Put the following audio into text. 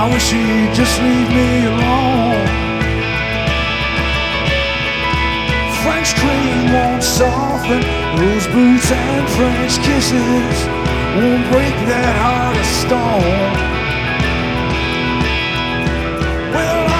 I wish he'd just leave me alone. French cream won't soften those boots, and French kisses won't break that heart of stone. Well,